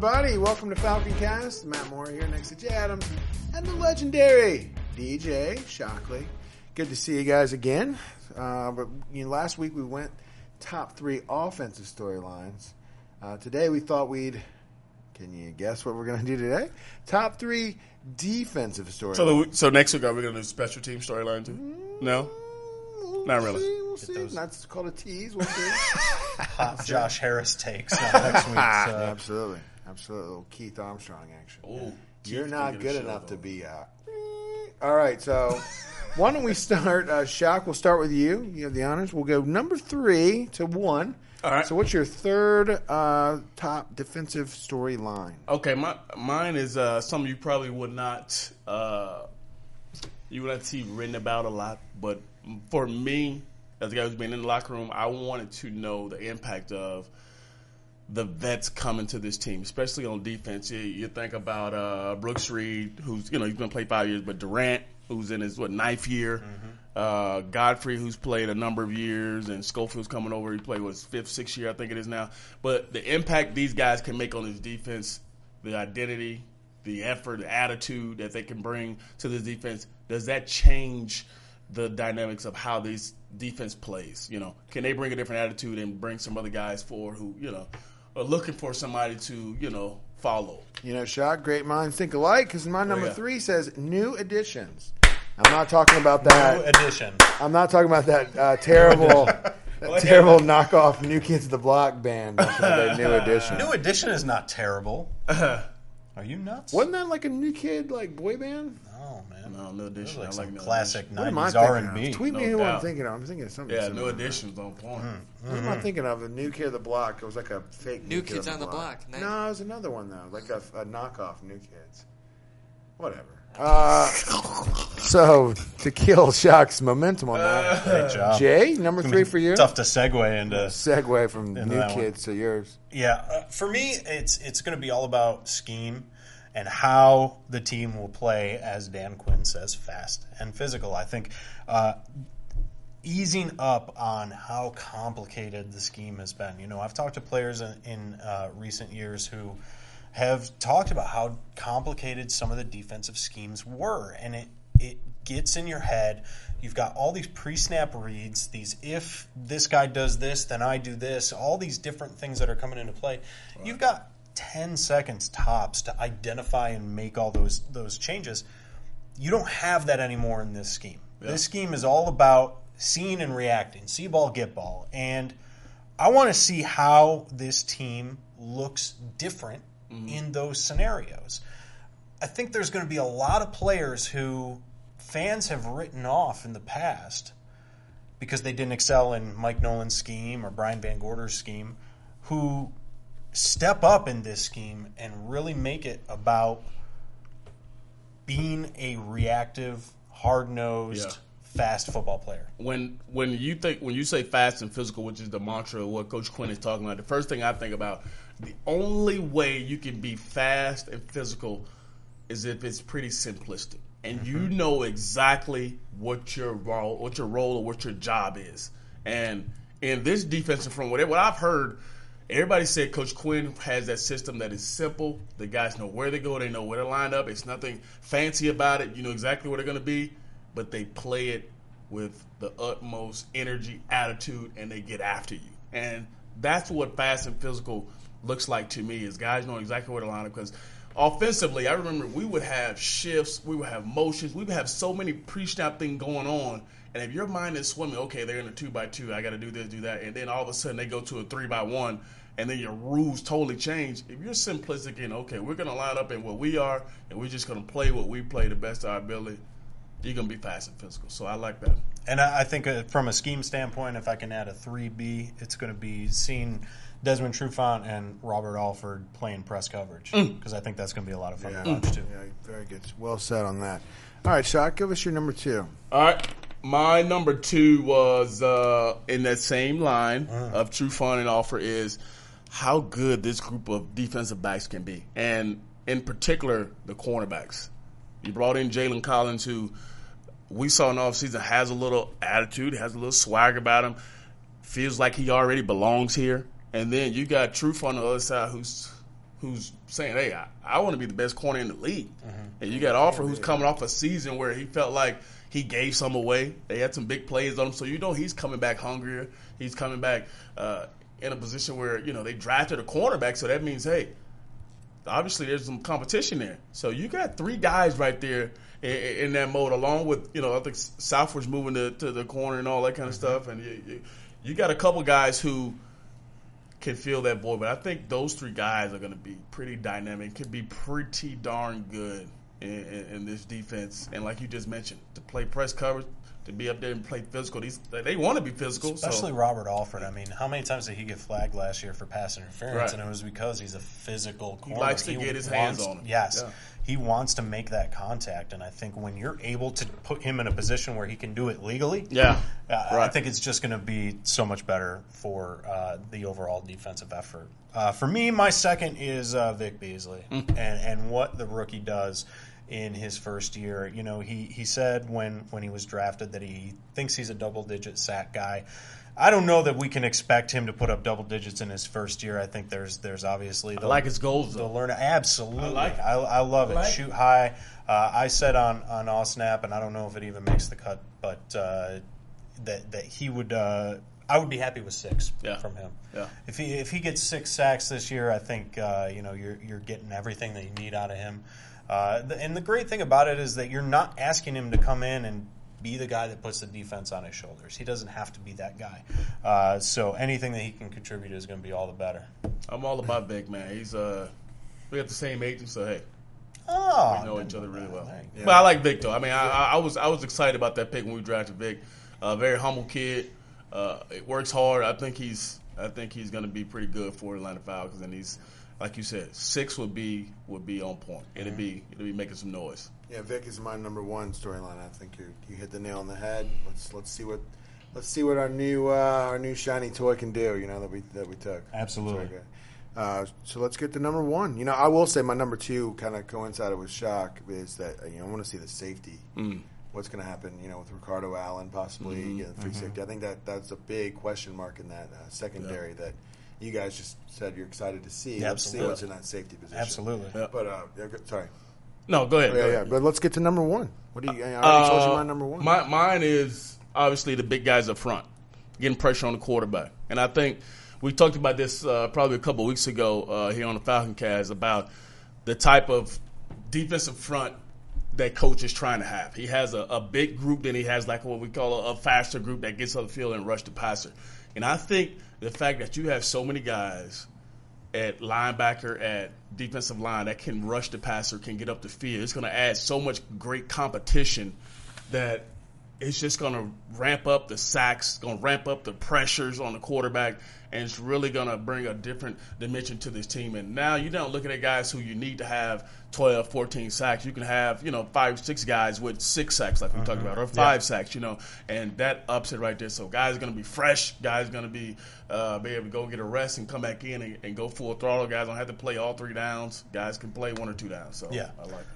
everybody. Welcome to Falcon Cast. Matt Moore here next to Jay Adams and the legendary DJ Shockley. Good to see you guys again. Last week we went top 3 offensive storylines. Today we thought can you guess what we're going to do today? Top 3 defensive storylines. So next week are we going to do special team storyline too? No? Not really. We'll see. That's called a tease. We'll see. Hot Josh Harris takes next week. Absolutely. Little Keith Armstrong action. Ooh, You're not good enough to be all right, so why don't we start? Shock, we'll start with you. You have the honors. We'll go number 3 to 1. All right. So what's your third top defensive storyline? Okay, mine is something you probably would not see written about a lot, but for me, as a guy who's been in the locker room, I wanted to know the impact of the vets coming to this team, especially on defense. You think about Brooks Reed, who's he's going to play 5 years, but Durant, who's in his 9th year, Godfrey, who's played a number of years, and Schofield's coming over. He played his 5th, 6th year, I think it is now. But the impact these guys can make on this defense, the identity, the effort, the attitude that they can bring to this defense, does that change the dynamics of how this defense plays? Can they bring a different attitude and bring some other guys forward who, are looking for somebody to, follow? Shock, great minds think alike, because my number 3 says new additions. I'm not talking about that. New addition. I'm not talking about that terrible knockoff New Kids on the Block band. New Edition. New Edition is not terrible. Are you nuts? Wasn't that like a New Kid boy band? No, man. No, New Edition. Like I like classic What am I 90s thinking R&B. of? Tweet me who I'm thinking of. I'm thinking of something. Yeah, similar. New Edition's on point. What am I thinking of? The New Kid on the Block. It was like a fake New Kids on the Block. No, it was another one though, like a knockoff New Kids. Whatever. So to kill Shock's momentum on that, Great job. Jay, number 3 for you. Tough to segue into. Segue from New that Kids to yours. Yeah, for me, it's going to be all about scheme and how the team will play, as Dan Quinn says, fast and physical. I think easing up on how complicated the scheme has been. I've talked to players in recent years who have talked about how complicated some of the defensive schemes were, and it gets in your head. You've got all these pre-snap reads, these if this guy does this, then I do this, all these different things that are coming into play. Right. You've got 10 seconds tops to identify and make all those changes. You don't have that anymore in this scheme. Yeah. This scheme is all about seeing and reacting, see ball, get ball. And I want to see how this team looks different in those scenarios. I think there's going to be a lot of players who fans have written off in the past because they didn't excel in Mike Nolan's scheme or Brian Van Gorder's scheme, who step up in this scheme and really make it about being a reactive, hard-nosed, fast football player. When you say fast and physical, which is the mantra of what Coach Quinn is talking about, the first thing I think about, the only way you can be fast and physical is if it's pretty simplistic and you know exactly what your role or what your job is. And in this defensive front, what I've heard, everybody said Coach Quinn has that system that is simple. The guys know where they go. They know where to line up. It's nothing fancy about it. You know exactly where they're going to be, but they play it with the utmost energy, attitude, and they get after you. And that's what fast and physical looks like to me, is guys know exactly where to line up. Because offensively, I remember we would have shifts, we would have motions, we would have so many pre-snap things going on. And if your mind is swimming, okay, they're in a 2x2, I got to do this, do that, and then all of a sudden they go to a 3x1, and then your rules totally change. If you're simplistic in, okay, we're going to line up in what we are, and we're just going to play what we play the best of our ability, you're going to be fast and physical. So I like that. And I think from a scheme standpoint, if I can add a 3B, it's going to be seeing Desmond Trufant and Robert Alford playing press coverage, because I think that's going to be a lot of fun to watch too. Yeah, very good. Well said on that. All right, Shock, give us your number 2. All right. My number 2 was in that same line of Trufant and Alford, is how good this group of defensive backs can be, and in particular the cornerbacks. You brought in Jalen Collins, who we saw in the offseason has a little attitude, has a little swag about him, feels like he already belongs here. And then you got Truth on the other side, who's who's saying, hey, I want to be the best corner in the league. And you got Alford who's coming off a season where he felt like he gave some away. They had some big plays on him. So, he's coming back hungrier. He's coming back in a position where, they drafted a cornerback. So that means, hey, obviously there's some competition there. So you got 3 guys right there in that mode, along with, I think Southward's moving to the corner and all that kind of stuff. And you got a couple guys who can fill that void. But I think those 3 guys are going to be pretty dynamic, can be pretty darn good in this defense. And like you just mentioned, to play press coverage, to be up there and play physical. They want to be physical. Especially Robert Alford. I mean, how many times did he get flagged last year for pass interference? Right. And it was because he's a physical corner. He likes to get his hands on him. Yes. Yeah. He wants to make that contact. And I think when you're able to put him in a position where he can do it legally, I think it's just going to be so much better for the overall defensive effort. For me, my second is Vic Beasley and what the rookie does in his first year. He said when he was drafted that he thinks he's a double-digit sack guy. I don't know that we can expect him to put up double digits in his first year. I think there's obviously I like his goals, though. The learner, absolutely. I love it. Shoot high. I said on All Snap, and I don't know if it even makes the cut, but that he would. I would be happy with 6 from him. Yeah. If he gets 6 sacks this year, I think you're getting everything that you need out of him. And the great thing about it is that you're not asking him to come in and be the guy that puts the defense on his shoulders. He doesn't have to be that guy. So anything that he can contribute is going to be all the better. I'm all about Vic, man. He's we got the same agent, so hey, we know each other really well. Yeah. But I like Vic, though. I mean, I was excited about that pick when we drafted Vic. Very humble kid. It works hard. I think he's going to be pretty good for the Atlanta Falcons, and he's, like you said, 6 would be on point. It'd be making some noise. Yeah, Vic is my number 1 storyline. I think you hit the nail on the head. Let's see what our new shiny toy can do. That we took. Absolutely. So let's get to number 1. I will say my number 2 kind of coincided with Shock is that I want to see the safety. What's going to happen? with Ricardo Allen possibly getting 360. I think that's a big question mark in that secondary that you guys just said you're excited to see. Yeah, let's see what's in that safety position. Absolutely. Yeah. But sorry. No, go ahead. Yeah. But let's get to number 1. What do you? I already told you my number 1. Mine is obviously the big guys up front, getting pressure on the quarterback, and I think we talked about this probably a couple of weeks ago here on the Falcon Cast about the type of defensive front that coach is trying to have. He has a big group, then he has like what we call a faster group that gets up the field and rush the passer. And I think the fact that you have so many guys at linebacker, at defensive line that can rush the passer, can get up the field, it's going to add so much great competition that it's just going to ramp up the sacks, going to ramp up the pressures on the quarterback, and it's really going to bring a different dimension to this team. And now you're not looking at guys who you need to have 12, 14 sacks. You can have, 5, 6 guys with 6 sacks like we talked about, or 5 sacks, and that ups it right there. So guys are going to be fresh. Guys are going to be able to go get a rest and come back in and go full throttle. Guys don't have to play all 3 downs. Guys can play 1 or 2 downs. So yeah. I like it.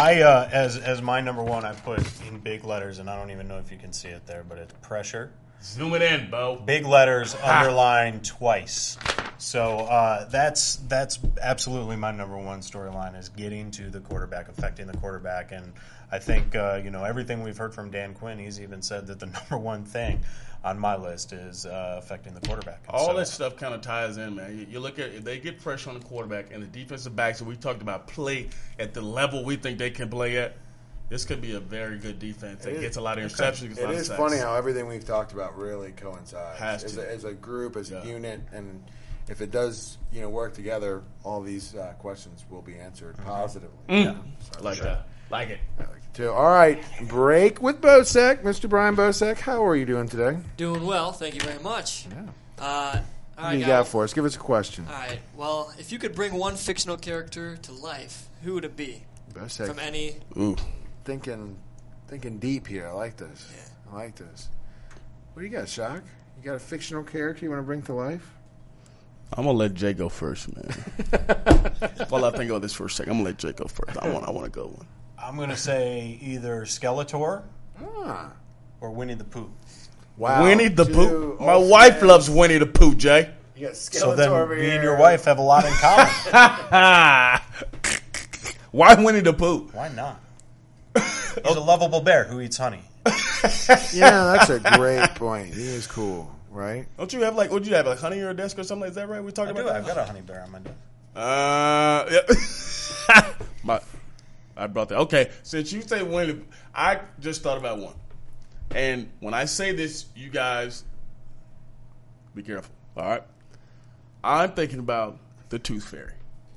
As my number 1, I put in big letters, and I don't even know if you can see it there, but it's pressure. Zoom it in, Bo. Big letters, underlined twice. So that's absolutely my number 1 storyline is getting to the quarterback, affecting the quarterback. And I think, everything we've heard from Dan Quinn, he's even said that the number 1 thing on my list is affecting the quarterback. And all that stuff kind of ties in, man. You look at if they get pressure on the quarterback and the defensive backs that we talked about play at the level we think they can play at, this could be a very good defense that gets a lot of interceptions. It is funny how everything we've talked about really coincides as a group, as a unit, and if it does, work together, all these questions will be answered positively. Yeah. Like that. Like it. I like it too. All right, break with Bosek. Mr. Brian Bosek, how are you doing today? Doing well, thank you very much. Yeah. All what do you got for us? Give us a question. All right. Well, if you could bring one fictional character to life, who would it be? Bosek. From any. Ooh. Thinking deep here. I like this. Yeah. I like this. What do you got, Shock? You got a fictional character you want to bring to life? I'm gonna let Jay go first, man. While I think about this for a second, I'm gonna let Jay go first. I want to go one. I'm gonna say either Skeletor or Winnie the Pooh. Wow. Winnie the Pooh. My wife loves Winnie the Pooh, Jay. You got Skeletor So then over me here. and your wife have a lot in common. Why Winnie the Pooh? Why not? He's a lovable bear who eats honey. Yeah, that's a great point. He is cool, right? Don't you have would you have a honey or a desk or something? Is that right? We talking I about do. that? I've got a honey bear on my desk. Yeah. I brought that. Okay, since you say Winnie, I just thought about one. And when I say this, you guys be careful. All right. I'm thinking about the Tooth Fairy.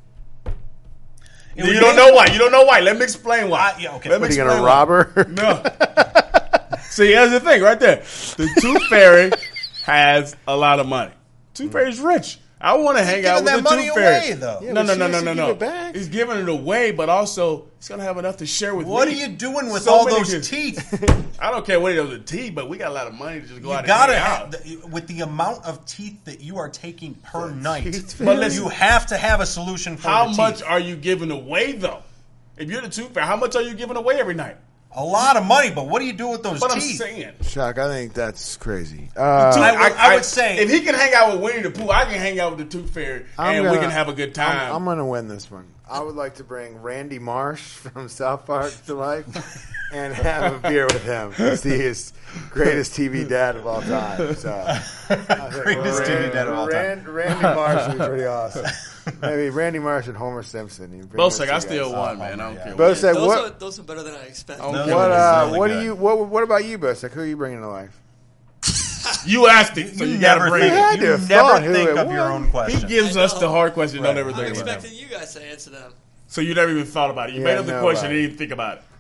You don't know why. You don't know why. Let me explain why. Yeah, okay. Let me What, are you explain going to why. rob her? No. See, here's the thing right there. The Tooth Fairy has a lot of money. Tooth Fairy's rich. I want to hang out with giving the that money Tooth Fairy. away, though. Yeah, No. but she has to give it back. He's giving it away, but also he's gonna have enough to share with What me. are you doing with So all many those kids. teeth? I don't care what he does with teeth, but we got a lot of money to just go You out gotta and hang have, out. with the amount of teeth that you are taking per night. Tooth But Fairy. listen, You have to have a solution for How the much teeth. are you giving away though? If you're the Tooth Fairy, how much are you giving away every night? A lot of money, but what do you do with those But I'm teeth? saying, Shock, I think that's crazy. I would say- if he can hang out with Winnie the Pooh, I can hang out with the Tooth Fairy, and we can have a good time. I'm going to win this one. I would like to bring Randy Marsh from South Park to life and have a beer with him to see his greatest TV dad of all time. So, Greatest TV dad of all time. Randy Marsh would be pretty awesome. Maybe Randy Marsh and Homer Simpson. You bring Bosek, I those two still guys. won, man. I don't yeah. care. Bosek, those, what? those are better than I expected. Okay. What? Really What do good. you? What about you, Bosek? Who are you bringing to life? You asked it, so you got to never bring think, it. had to you have thought never who think it of your was. own He question. gives I us know. the hard question. Don't Right. ever I'm think about it. expecting you guys to answer them. So you never even thought about it. You Yeah, made up the no, question right. and didn't even think about it.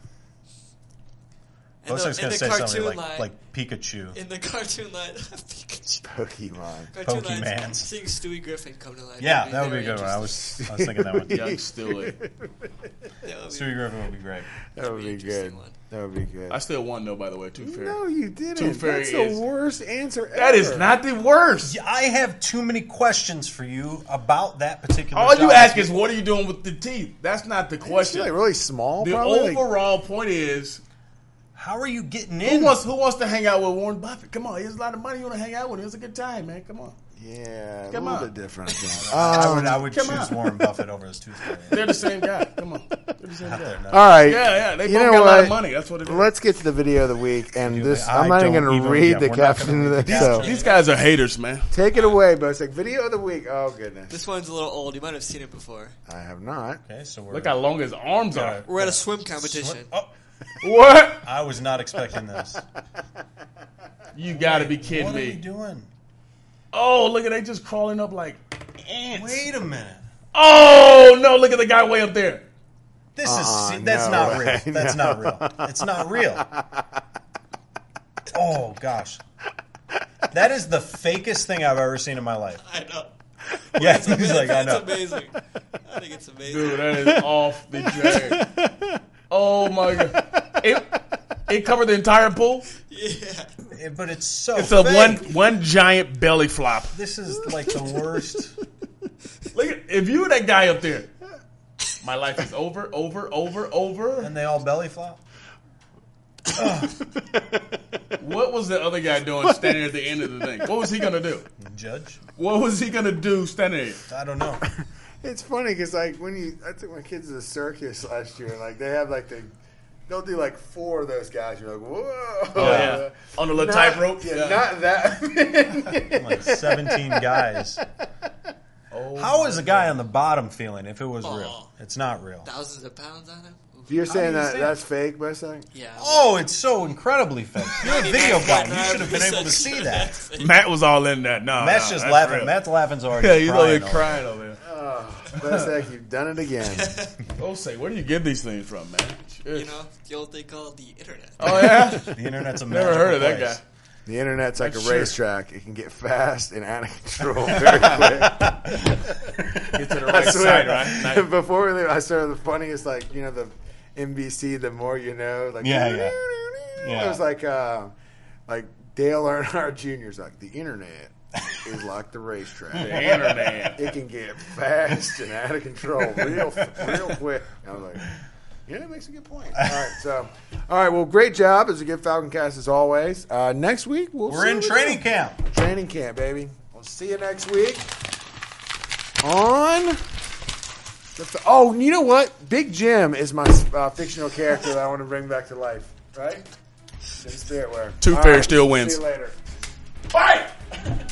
In Bosek's the going to say something cartoon like line, Pikachu. in the cartoon line, Pikachu. Pokemon. Cartoon Pokemans. line, seeing Stewie Griffin come to life. Yeah, that would be a very good one. I interesting. was thinking that one too. Young Stewie. That would be- Stewie Griffin would be great. That would be interesting good. one. That would be good. I still won though, by the way. Tooth Fairy. No, you didn't. Tooth Fairy That's the is- worst answer ever. That is not the worst. I have too many questions for you about that particular All you job. ask is, what are you doing with the teeth? That's not the Is she, question. like really small. The probably. overall point is, How are you getting who in? wants to hang out with Warren Buffett? Come on, he has a lot of money. You want to hang out with him? It's a good time, man. Come on. Yeah, Come a little on. bit different. I would Come choose on. Warren Buffett over his tooth fairy. They're the same guy. Come on. They're the same guy. All right. Yeah, they You both know got a lot what? of money. That's what it is. Let's get to the video of the week, and Dude, this I I'm not even don't going to even- read yeah, the we're not caption gonna of read the this. So caption. These guys are haters, man. take it away, Bosek. Video of the week. Oh goodness, This one's a little old. You might have seen it before. I have not. Okay, so we're Look how long his arms are. We're at a swim competition. Oh, What? I was not expecting this. You got to be kidding What are we me. doing? Oh, look at they just crawling up like ants. Wait a minute. Oh no! Look at the guy way up there. This is no that's not way. real. That's No. not real. It's not real. Oh gosh. That is the fakest thing I've ever seen in my life. I know. Yeah, he's like, I It's know. amazing. I think it's amazing. Dude, that is off the chain. Oh my god! It covered the entire pool. Yeah. But it's so It's a fake. one giant belly flop. This is like the worst. Look at if you were that guy up there. My life is over. And they all belly flop. What was the other guy doing standing at the end of the thing? What was he gonna do? Judge? What was he gonna do standing there? I don't know. It's funny because like I took my kids to the circus last year, and like they have like they'll do like 4 of those guys. You're like, whoa, Oh, yeah. On the little Not- tightrope. Yeah, not that. many. Like 17 guys. Oh, How is a guy on the bottom feeling if it was Oh. real? It's not real. Thousands of pounds on him. Oof. You're saying do you that say that's fake, Bosek? Yeah. Oh, it's so incredibly fake. You're a video guy. You should have been able to 99% see that. fake. Matt was all in that. No, Matt's no, just that's laughing. real. Matt's laughing's already Yeah, he's crying. only crying over there. Oh, Bosek, you've done it again. Oh, say, where do you get these things from, man? You know, the old thing called the internet. Oh yeah. The internet's a Never heard of that magical guy. The internet's like That's a true. racetrack. It can get fast and out of control very quick. Get to the I right swear. side, right? Nice. Before we leave, I started the funniest, like, you know, the NBC, The More You Know. Like, Yeah. It was like Dale Earnhardt Jr.'s like, the internet is like the racetrack. The internet. It can get fast and out of control real quick. I was like, yeah, that makes a good point. All right, well, great job. It was a good Falcon cast as always. Next week, We're in training camp. Training camp, baby. We'll see you next week on... Oh, you know what? Big Jim is my fictional character that I want to bring back to life. Right? Jim Spiritware. Tooth Fairy still wins. See you later. Bye!